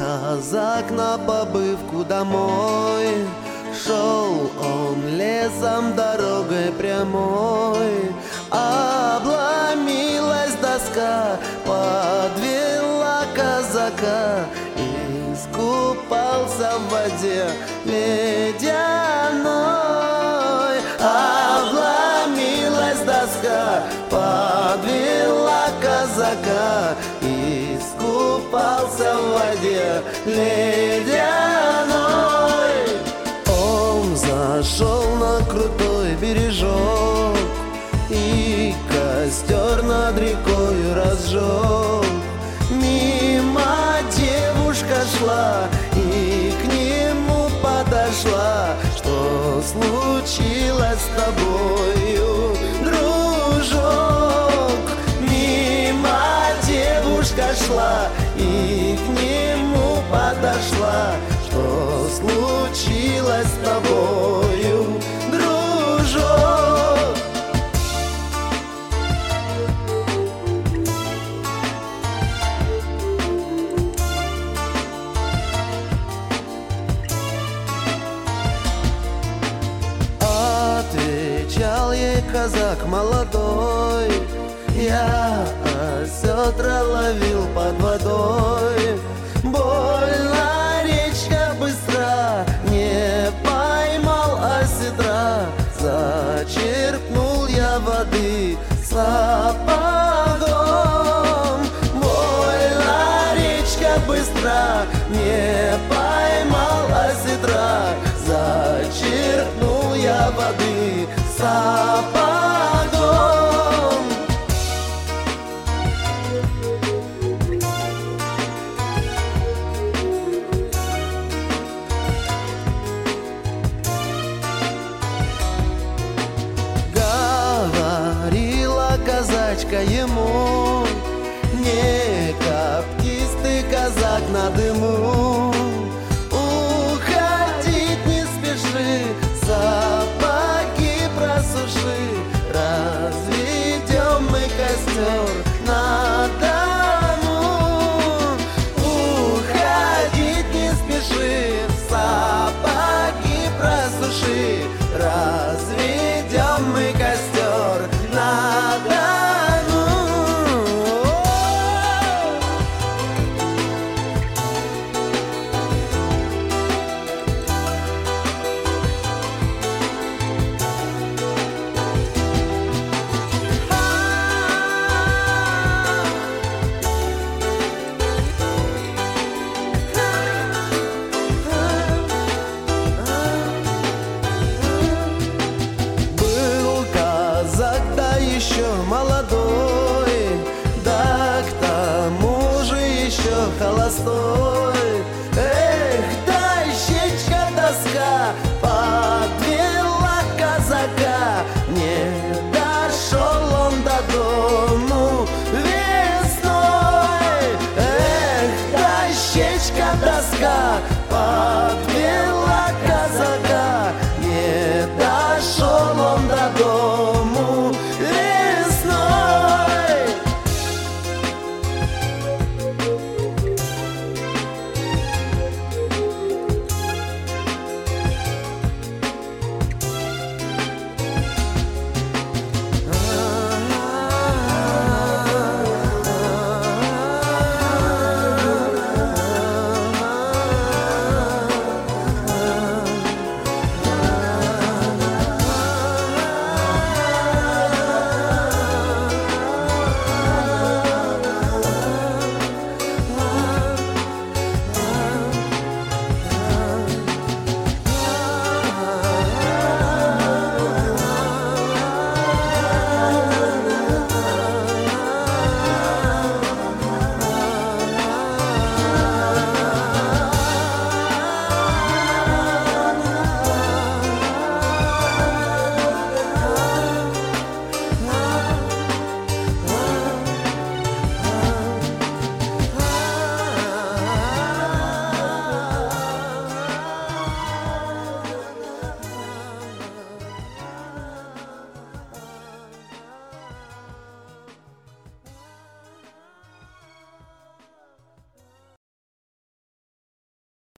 казак на побывку домой. Шел он лесом дорогой прямой, обломилась доска, подвела казака. Искупался в воде ледяной. Обломилась доска, подвела казака. Искупался в воде ледяной. Он зашел на крутой бережок и костер над рекой разжег. Мимо девушка шла и к нему подошла. Что случилось с тобою, дружок? Мимо девушка шла и к нему подошла. Что случилось с тобою, дружок? Отвечал ей казак молодой: я осетра ловил под водой. Больно речка быстра, не поймал осетра. Зачерпнул я воды сапогом. Больно речка быстра, не поймал осетра. Зачерпнул я воды сапогом. Говорила казачка ему: не коптись ты, казак, на дыму. Уходить не спеши, сапоги просуши. Разведем мы костер на дому. Уходить не спеши, сапоги просуши. Разведем мы костер